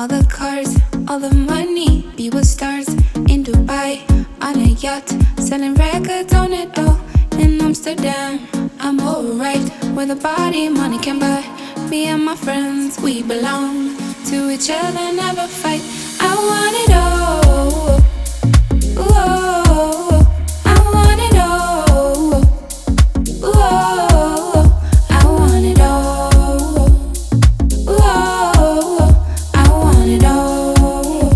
All the cars, all the money, be with stars in Dubai, on a yacht, selling records on it all. In Amsterdam, I'm alright, where the body money can buy. Me and my friends, we belong to each other, never fight. I want it all. Whoa, I want it all. Whoa, I want it all. Whoa, I want it all.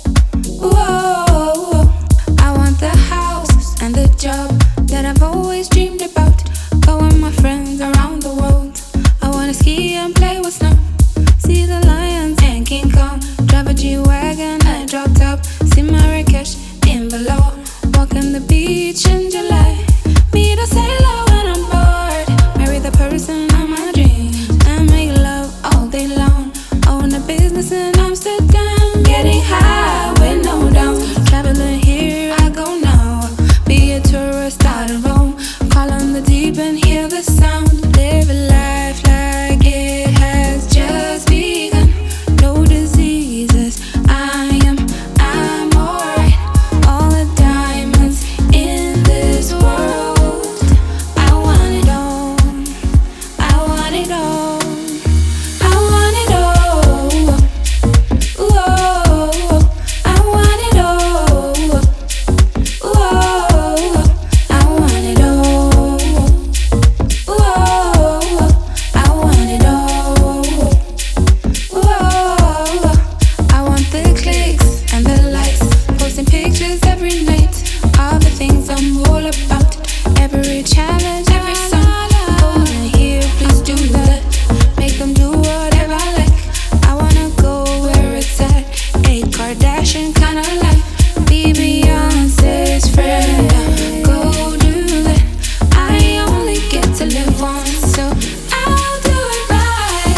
Whoa, I want the house and the job that I've always dreamed about. Go with my friends around the world. I wanna ski and play with snow. See the lions and King Kong. Drive a G-Wagon and drop top. See Marrakesh in below. Walk on the beach in July. Meet a sailor when I'm bored. Marry the person of my dreams and make love all day long. Own a business in Amsterdam. Getting high with no downs. Traveling here I go now. Be a tourist out of Rome. Call on the deep and hear the sound. Live a life like it has just begun. No diseases, I'm alright. All the diamonds in this world. I want it all. I want it all. I want it all. Whoa, I want it all. Whoa, I want it all. Whoa, I want it all. Whoa, I want the clicks and the likes, posting pictures every night. All the things I'm all about, every challenge, every song. Golden here, please do that. Make them do whatever I like. I wanna go where it's at. A Kardashian kind of life. Be Beyonce's friend. Go do that. I only get to live once, so I'll do it right.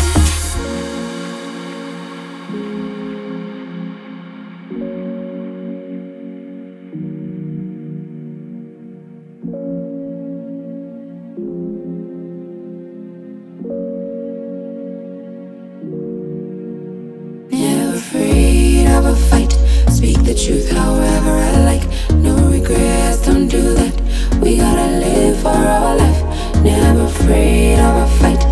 Never afraid of a fight. Speak the truth however I like. No regrets, don't do that. We gotta live for our life. Never afraid of a fight.